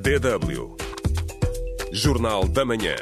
DW Jornal da Manhã.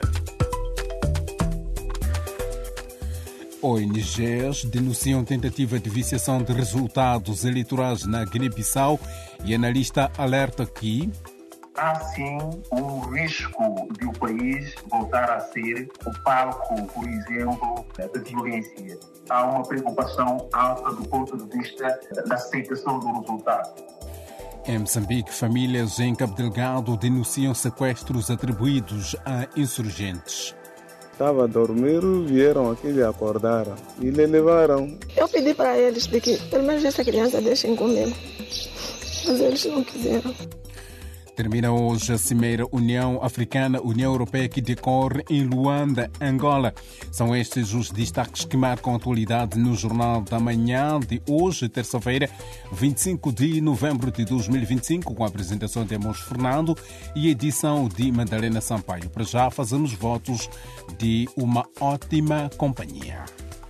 ONGs denunciam tentativa de viciação de resultados eleitorais na Guiné-Bissau e analista alerta que há sim um risco de o país voltar a ser o palco, por exemplo, da violência. Há uma preocupação alta do ponto de vista da aceitação do resultado. Em Moçambique, famílias em Cabo Delgado denunciam sequestros atribuídos a insurgentes. Estava a dormir, vieram aqui e acordaram e lhe levaram. Eu pedi para eles de que pelo menos essa criança deixem comigo, mas eles não quiseram. Termina hoje a Cimeira União Africana-União Europeia que decorre em Luanda, Angola. São estes os destaques que marcam a atualidade no Jornal da Manhã de hoje, terça-feira, 25 de novembro de 2025, com a apresentação de Amos Fernando e edição de Madalena Sampaio. Para já fazemos votos de uma ótima companhia.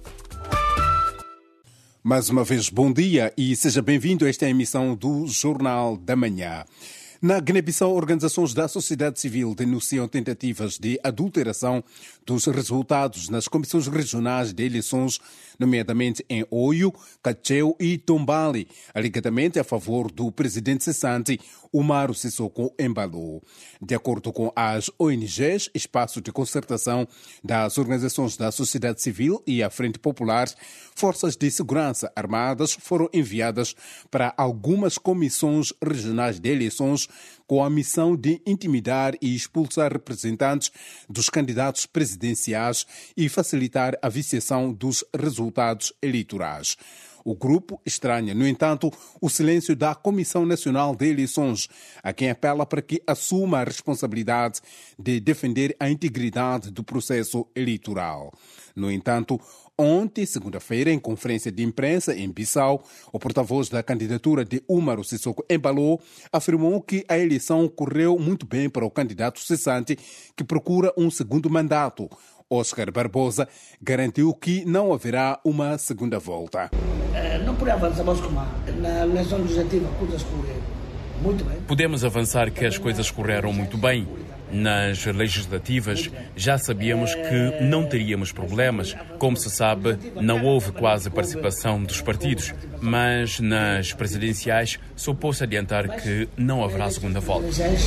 Mais uma vez, bom dia e seja bem-vindo a esta emissão do Jornal da Manhã. Na Guiné-Bissau, organizações da sociedade civil denunciam tentativas de adulteração dos resultados nas comissões regionais de eleições, nomeadamente em Oio, Cacheu e Tombali, alegadamente a favor do presidente cessante Umaro Sissoko Embalo. De acordo com as ONGs, espaço de concertação das organizações da sociedade civil e a Frente Popular, forças de segurança armadas foram enviadas para algumas comissões regionais de eleições com a missão de intimidar e expulsar representantes dos candidatos presidenciais e facilitar a viciação dos resultados eleitorais. O grupo estranha, no entanto, o silêncio da Comissão Nacional de Eleições, a quem apela para que assuma a responsabilidade de defender a integridade do processo eleitoral. No entanto, ontem, segunda-feira, em conferência de imprensa em Bissau, o porta-voz da candidatura de Umaro Sissoko Embalo afirmou que a eleição correu muito bem para o candidato cessante que procura um segundo mandato. Oscar Barbosa garantiu que não haverá uma segunda volta. Não podemos avançar mais como na eleição legislativa, coisas correram muito bem. Podemos avançar que as coisas correram muito bem. Nas legislativas já sabíamos que não teríamos problemas. Como se sabe, não houve quase participação dos partidos, mas nas presidenciais só posso adiantar que não haverá segunda volta.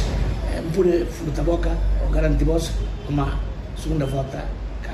Por a boca, garantimos uma segunda volta.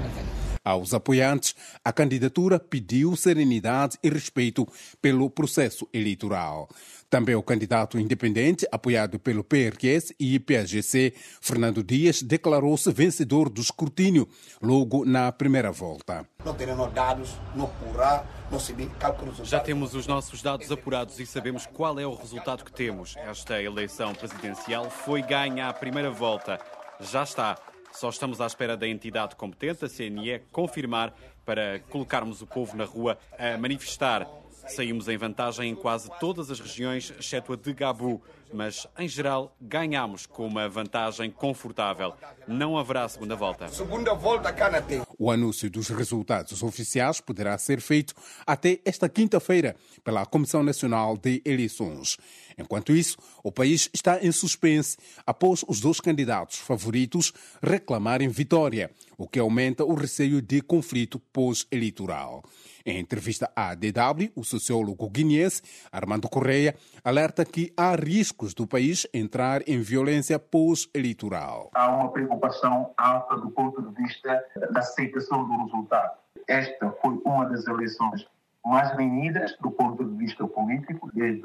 Aos apoiantes, a candidatura pediu serenidade e respeito pelo processo eleitoral. Também o candidato independente, apoiado pelo PRS e PAGC, Fernando Dias, declarou-se vencedor do escrutínio logo na primeira volta. Não teremos dados, não apurar, não saber cálculos. Já temos os nossos dados apurados e sabemos qual é o resultado que temos. Esta eleição presidencial foi ganha à primeira volta. Já está. Só estamos à espera da entidade competente, a CNE, confirmar para colocarmos o povo na rua a manifestar. Saímos em vantagem em quase todas as regiões, exceto a de Gabu, mas, em geral, ganhamos com uma vantagem confortável. Não haverá segunda volta. Segunda volta, Canate. O anúncio dos resultados oficiais poderá ser feito até esta quinta-feira pela Comissão Nacional de Eleições. Enquanto isso, o país está em suspense após os dois candidatos favoritos reclamarem vitória, o que aumenta o receio de conflito pós-eleitoral. Em entrevista à DW, o sociólogo guineense Armando Correia alerta que há riscos do país entrar em violência pós-eleitoral. Há uma preocupação alta do ponto de vista da aceitação do resultado. Esta foi uma das eleições mais renhidas do ponto de vista político desde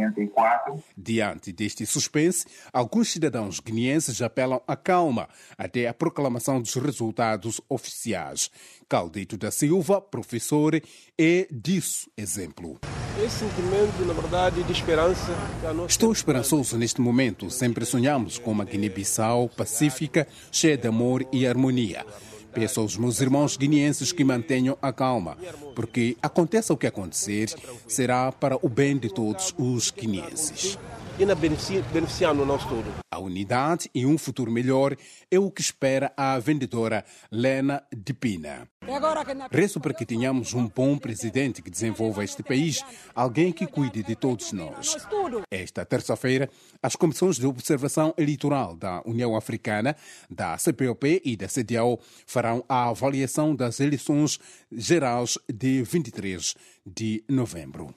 94. Diante deste suspense, alguns cidadãos guineenses apelam à calma até a proclamação dos resultados oficiais. Caldito da Silva, professor, é disso exemplo. Esse sentimento, na verdade, de esperança. Estou esperançoso neste momento. Sempre sonhamos com uma Guiné-Bissau pacífica, cheia de amor e harmonia. Peço aos meus irmãos guineenses que mantenham a calma, porque aconteça o que acontecer, será para o bem de todos os guineenses. e beneficiando nós todos. A unidade e um futuro melhor é o que espera a vendedora Lena de Pina. Rezo para que tenhamos um bom presidente que desenvolva este país, alguém que cuide de todos nós. Esta terça-feira, as comissões de observação eleitoral da União Africana, da CPLP e da CEDEAO farão a avaliação das eleições gerais de 23 de novembro.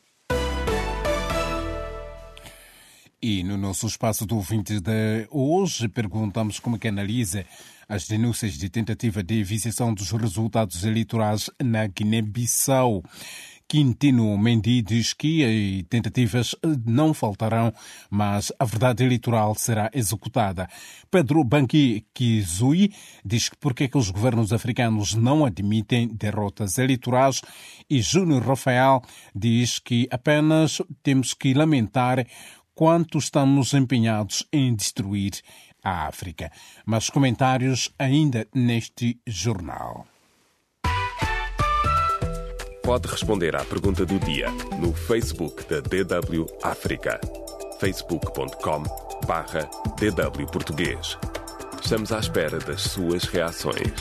E no nosso espaço do ouvinte de hoje, perguntamos como que analisa as denúncias de tentativa de viciação dos resultados eleitorais na Guiné-Bissau. Quintino Mendy diz que tentativas não faltarão, mas a verdade eleitoral será executada. Pedro Bangui Kizui diz que porque que os governos africanos não admitem derrotas eleitorais, e Júnior Rafael diz que apenas temos que lamentar quanto estamos empenhados em destruir a África. Mas comentários ainda neste jornal. Pode responder à pergunta do dia no Facebook da DW África. facebook.com/DW Português. Estamos à espera das suas reações.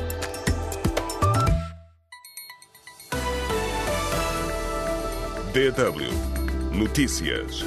DW Notícias.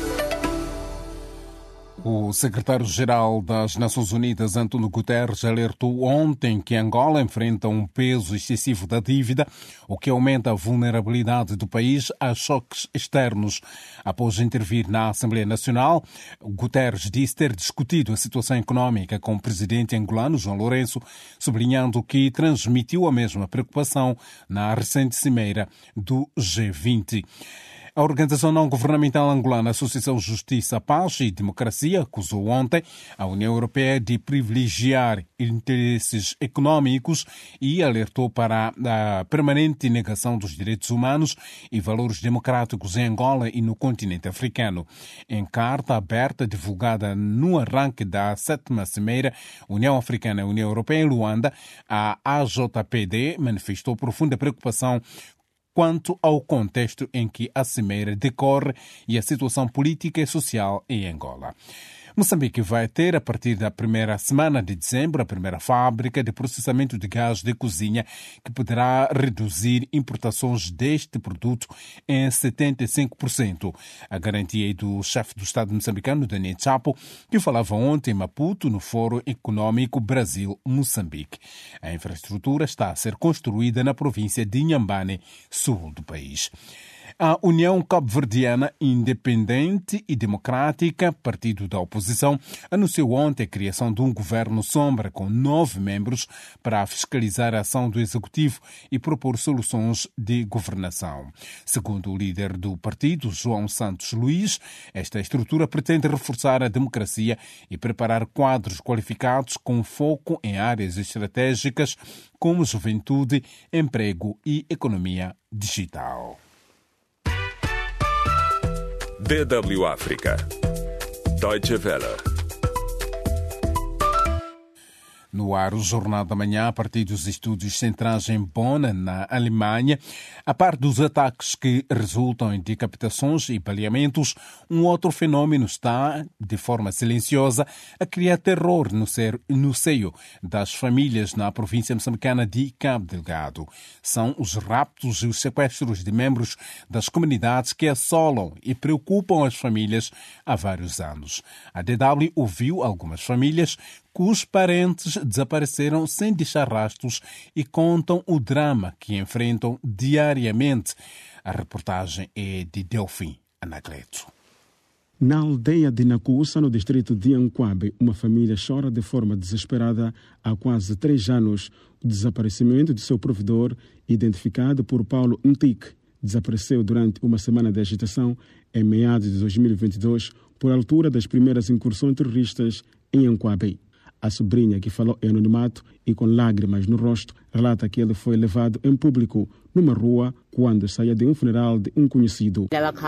O secretário-geral das Nações Unidas, António Guterres, alertou ontem que Angola enfrenta um peso excessivo da dívida, o que aumenta a vulnerabilidade do país a choques externos. Após intervir na Assembleia Nacional, Guterres disse ter discutido a situação econômica com o presidente angolano, João Lourenço, sublinhando que transmitiu a mesma preocupação na recente cimeira do G20. A organização não-governamental angolana Associação Justiça, Paz e Democracia acusou ontem a União Europeia de privilegiar interesses econômicos e alertou para a permanente negação dos direitos humanos e valores democráticos em Angola e no continente africano. Em carta aberta divulgada no arranque da 7ª Cimeira União Africana e União Europeia em Luanda, a AJPD manifestou profunda preocupação quanto ao contexto em que a cimeira decorre e a situação política e social em Angola. Moçambique vai ter, a partir da primeira semana de dezembro, a primeira fábrica de processamento de gás de cozinha que poderá reduzir importações deste produto em 75%. A garantia é do chefe do Estado moçambicano, Daniel Chapo, que falava ontem em Maputo, no Fórum Econômico Brasil-Moçambique. A infraestrutura está a ser construída na província de Inhambane, sul do país. A União Cabo-Verdiana Independente e Democrática, partido da oposição, anunciou ontem a criação de um governo sombra com 9 membros para fiscalizar a ação do Executivo e propor soluções de governação. Segundo o líder do partido, João Santos Luís, esta estrutura pretende reforçar a democracia e preparar quadros qualificados com foco em áreas estratégicas como juventude, emprego e economia digital. DW África. Deutsche Welle. No ar, o Jornal da Manhã, a partir dos estúdios centrais em Bonn, na Alemanha. A par dos ataques que resultam em decapitações e baleamentos, um outro fenômeno está, de forma silenciosa, a criar terror no seio das famílias na província moçambicana de Cabo Delgado. São os raptos e os sequestros de membros das comunidades que assolam e preocupam as famílias há vários anos. A DW ouviu algumas famílias cujos parentes desapareceram sem deixar rastros e contam o drama que enfrentam diariamente. A reportagem é de Delfim Anacleto. Na aldeia de Nakusa, no distrito de Anquabe, uma família chora de forma desesperada há quase 3 anos o desaparecimento de seu provedor, identificado por Paulo Ntik. Desapareceu durante uma semana de agitação em meados de 2022, por altura das primeiras incursões terroristas em Anquabe. A sobrinha, que falou em anonimato e com lágrimas no rosto, relata que ele foi levado em público numa rua quando saía de um funeral de um conhecido.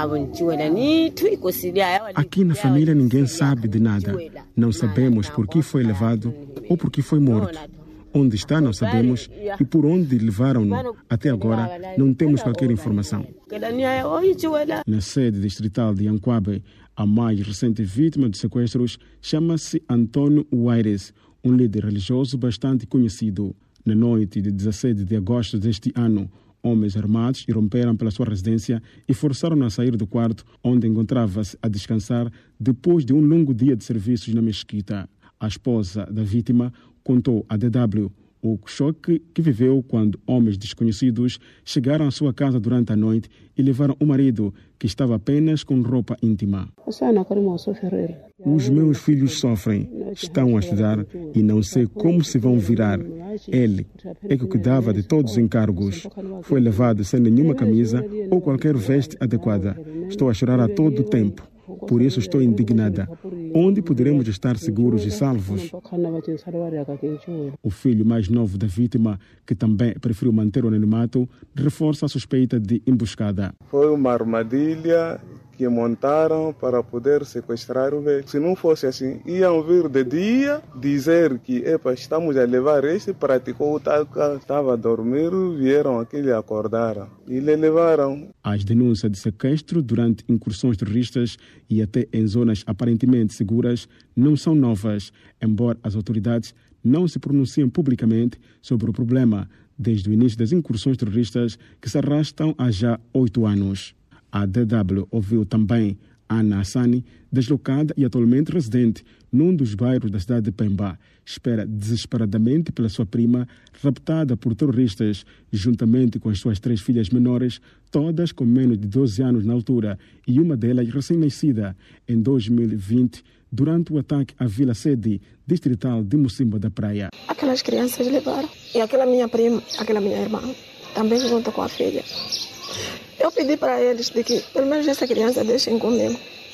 Aqui na família ninguém sabe de nada. Não sabemos por que foi levado ou por que foi morto. Onde está não sabemos e por onde levaram-no. Até agora não temos qualquer informação. Na sede distrital de Anquabe, A mais recente vítima de sequestros chama-se Antônio Uaires, um líder religioso bastante conhecido. Na noite de 17 de agosto deste ano, homens armados irromperam pela sua residência e forçaram-no a sair do quarto onde encontrava-se a descansar depois de um longo dia de serviços na mesquita. A esposa da vítima contou à DW o choque que viveu quando homens desconhecidos chegaram à sua casa durante a noite e levaram o marido, que estava apenas com roupa íntima. Os meus filhos sofrem, estão a estudar e não sei como se vão virar. Ele é que cuidava de todos os encargos. Foi levado sem nenhuma camisa ou qualquer veste adequada. Estou a chorar a todo o tempo. Por isso estou indignada. Onde poderemos estar seguros e salvos? O filho mais novo da vítima, que também preferiu manter o anonimato, reforça a suspeita de emboscada. Foi uma armadilha que montaram para poder sequestrar o velho. Se não fosse assim, iam vir de dia dizer que estamos a levar este, praticou o tal, estava a dormir, vieram aqui e acordaram e lhe levaram. As denúncias de sequestro durante incursões terroristas e até em zonas aparentemente seguras não são novas, embora as autoridades não se pronunciem publicamente sobre o problema desde o início das incursões terroristas que se arrastam há já 8 anos. A DW ouviu também Ana Hassani, deslocada e atualmente residente num dos bairros da cidade de Pemba. Espera desesperadamente pela sua prima, raptada por terroristas, juntamente com as suas 3 filhas menores, todas com menos de 12 anos na altura, e uma delas recém-nascida, em 2020, durante o ataque à Vila Sede, distrital de Mocimboa da Praia. Aquelas crianças levaram, e aquela minha prima, aquela minha irmã, também junto com a filha. Eu pedi para eles de que pelo menos essa criança deixem comigo,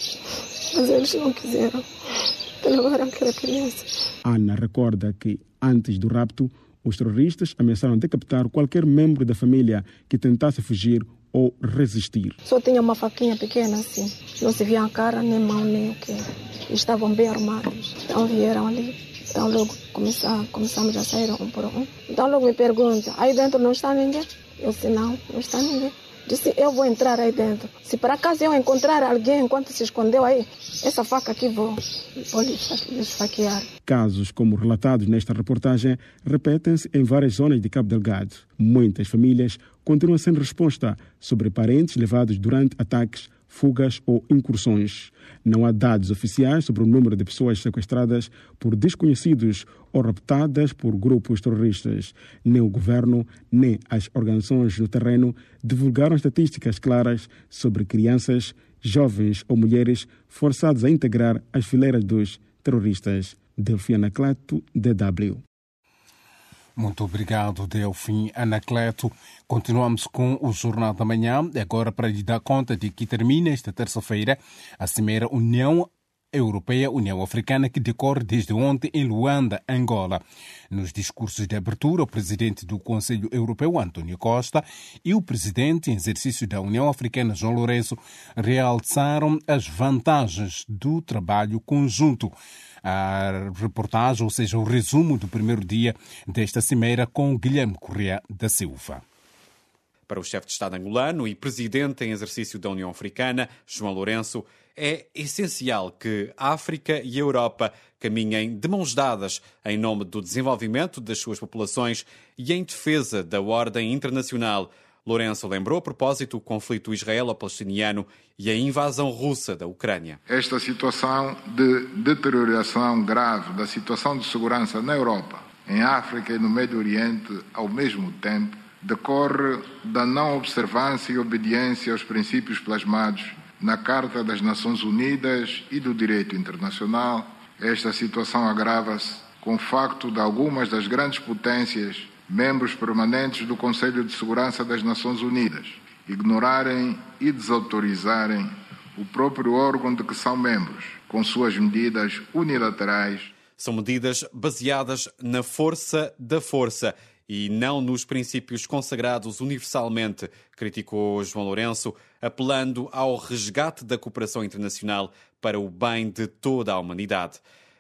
mas eles não quiseram, levaram aquela criança. Ana recorda que, antes do rapto, os terroristas ameaçaram decapitar qualquer membro da família que tentasse fugir ou resistir. Só tinha uma faquinha pequena assim, não se via a cara, nem mão, nem o quê. Estavam bem armados, então vieram ali. Então logo começamos a sair um por um. Então logo me perguntam, aí dentro não está ninguém? Eu disse, não está ninguém. Disse, eu vou entrar aí dentro. Se por acaso eu encontrar alguém enquanto se escondeu aí, essa faca aqui vou lhe esfaquear. Casos como relatados nesta reportagem repetem-se em várias zonas de Cabo Delgado. Muitas famílias continuam sem resposta sobre parentes levados durante ataques, fugas ou incursões. Não há dados oficiais sobre o número de pessoas sequestradas por desconhecidos ou raptadas por grupos terroristas. Nem o governo, nem as organizações no terreno divulgaram estatísticas claras sobre crianças, jovens ou mulheres forçadas a integrar as fileiras dos terroristas. Delfim Anacleto, DW. Muito obrigado, Delfim Anacleto. Continuamos com o Jornal da Manhã, agora para lhe dar conta de que termina esta terça-feira a Cimeira União Europeia-União Africana, que decorre desde ontem em Luanda, Angola. Nos discursos de abertura, o presidente do Conselho Europeu, António Costa, e o presidente em exercício da União Africana, João Lourenço, realçaram as vantagens do trabalho conjunto. A reportagem, ou seja, o resumo do primeiro dia desta cimeira com Guilherme Correa da Silva. Para o chefe de Estado angolano e presidente em exercício da União Africana, João Lourenço, é essencial que a África e a Europa caminhem de mãos dadas em nome do desenvolvimento das suas populações e em defesa da ordem internacional. Lourenço lembrou a propósito o conflito israelo-palestiniano e a invasão russa da Ucrânia. Esta situação de deterioração grave da situação de segurança na Europa, em África e no Médio Oriente, ao mesmo tempo, decorre da não observância e obediência aos princípios plasmados na Carta das Nações Unidas e do Direito Internacional. Esta situação agrava-se com o facto de algumas das grandes potências, membros permanentes do Conselho de Segurança das Nações Unidas, ignorarem e desautorizarem o próprio órgão de que são membros, com suas medidas unilaterais. São medidas baseadas na força da força e não nos princípios consagrados universalmente, criticou João Lourenço, apelando ao resgate da cooperação internacional para o bem de toda a humanidade.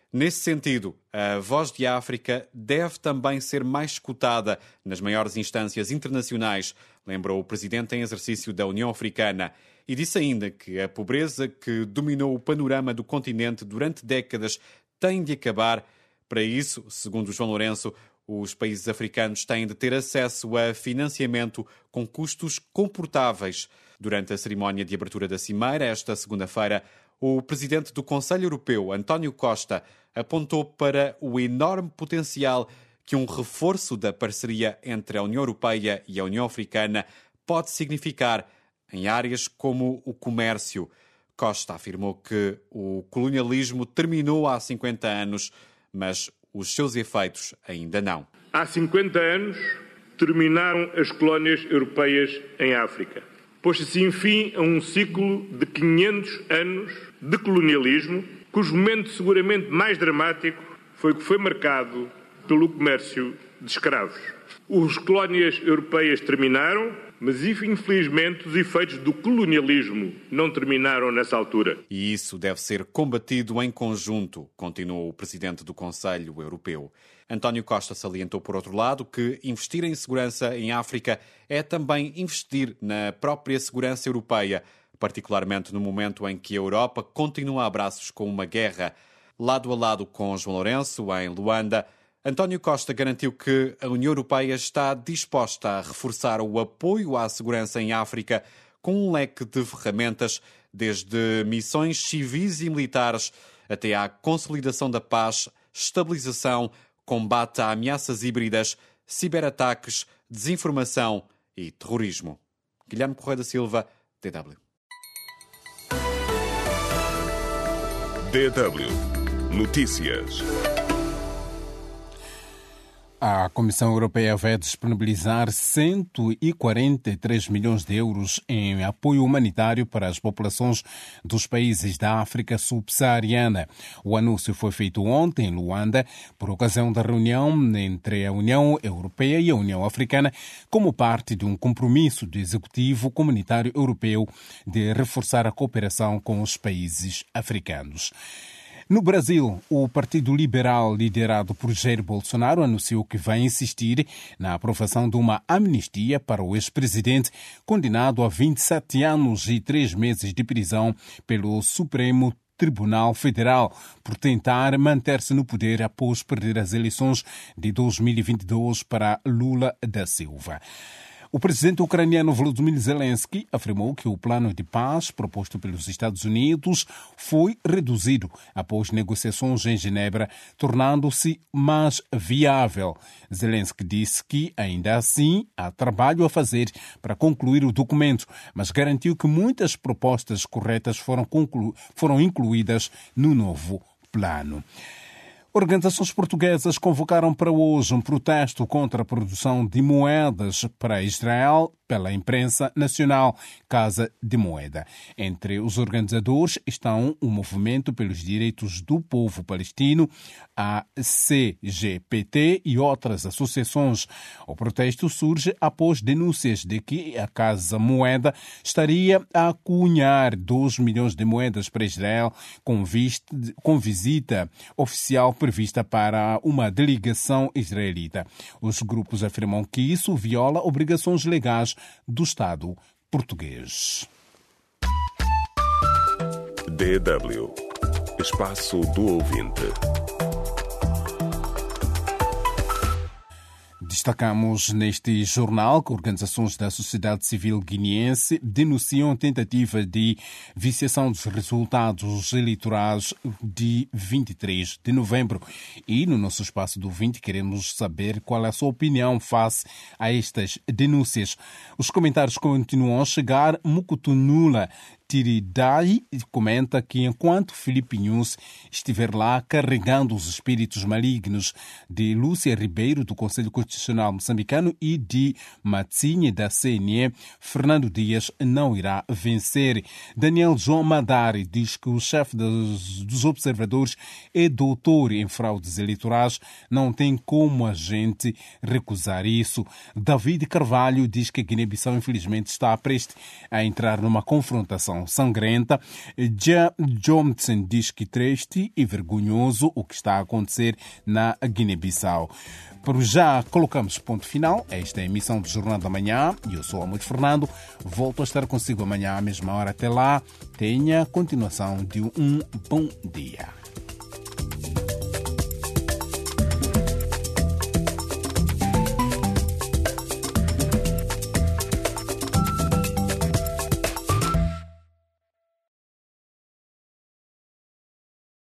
Nesse sentido, a Voz de África deve também ser mais escutada nas maiores instâncias internacionais, lembrou o presidente em exercício da União Africana, e disse ainda que a pobreza que dominou o panorama do continente durante décadas tem de acabar. Para isso, segundo João Lourenço, os países africanos têm de ter acesso a financiamento com custos comportáveis. Durante a cerimónia de abertura da Cimeira, esta segunda-feira, o presidente do Conselho Europeu, António Costa, apontou para o enorme potencial que um reforço da parceria entre a União Europeia e a União Africana pode significar em áreas como o comércio. Costa afirmou que o colonialismo terminou há 50 anos, mas os seus efeitos ainda não. Há 50 anos terminaram as colónias europeias em África. Pôs-se assim fim a um ciclo de 500 anos de colonialismo, cujo momento seguramente mais dramático foi o que foi marcado pelo comércio de escravos. As colónias europeias terminaram, mas infelizmente os efeitos do colonialismo não terminaram nessa altura. E isso deve ser combatido em conjunto, continuou o presidente do Conselho Europeu. António Costa salientou, por outro lado, que investir em segurança em África é também investir na própria segurança europeia, particularmente no momento em que a Europa continua a braços com uma guerra. Lado a lado com João Lourenço, em Luanda, António Costa garantiu que a União Europeia está disposta a reforçar o apoio à segurança em África com um leque de ferramentas, desde missões civis e militares até à consolidação da paz, estabilização, combate a ameaças híbridas, ciberataques, desinformação e terrorismo. Guilherme Correia da Silva, DW. DW Notícias. A Comissão Europeia vai disponibilizar 143 milhões de euros em apoio humanitário para as populações dos países da África subsaariana. O anúncio foi feito ontem em Luanda, por ocasião da reunião entre a União Europeia e a União Africana, como parte de um compromisso do Executivo Comunitário Europeu de reforçar a cooperação com os países africanos. No Brasil, o Partido Liberal, liderado por Jair Bolsonaro, anunciou que vai insistir na aprovação de uma amnistia para o ex-presidente, condenado a 27 anos e 3 meses de prisão pelo Supremo Tribunal Federal por tentar manter-se no poder após perder as eleições de 2022 para Lula da Silva. O presidente ucraniano Volodymyr Zelensky afirmou que o plano de paz proposto pelos Estados Unidos foi reduzido após negociações em Genebra, tornando-se mais viável. Zelensky disse que, ainda assim, há trabalho a fazer para concluir o documento, mas garantiu que muitas propostas corretas foram incluídas no novo plano. Organizações portuguesas convocaram para hoje um protesto contra a produção de moedas para Israel pela imprensa nacional, Casa de Moeda. Entre os organizadores estão o Movimento pelos Direitos do Povo Palestino, a CGPT e outras associações. O protesto surge após denúncias de que a Casa Moeda estaria a cunhar 2 milhões de moedas para Israel com visita oficial prevista para uma delegação israelita. Os grupos afirmam que isso viola obrigações legais do Estado português. DW Espaço do Ouvinte. Destacamos neste jornal que organizações da sociedade civil guineense denunciam a tentativa de viciação dos resultados eleitorais de 23 de novembro. E no nosso espaço do ouvinte queremos saber qual é a sua opinião face a estas denúncias. Os comentários continuam a chegar. Mukutunula Tiridai comenta que enquanto Filipe Nunes estiver lá carregando os espíritos malignos de Lúcia Ribeiro, do Conselho Constitucional Moçambicano, e de Matsinha, da CNE, Fernando Dias não irá vencer. Daniel João Madari diz que o chefe dos observadores é doutor em fraudes eleitorais, não tem como a gente recusar isso. David Carvalho diz que a Guiné-Bissau infelizmente está prestes a entrar numa confrontação revolução sangrenta. Já Johnson diz que triste e vergonhoso o que está a acontecer na Guiné-Bissau. Por já colocamos ponto final a esta emissão do Jornal da Manhã. Eu sou Amude Fernando. Volto a estar consigo amanhã à mesma hora. Até lá, tenha continuação de um bom dia.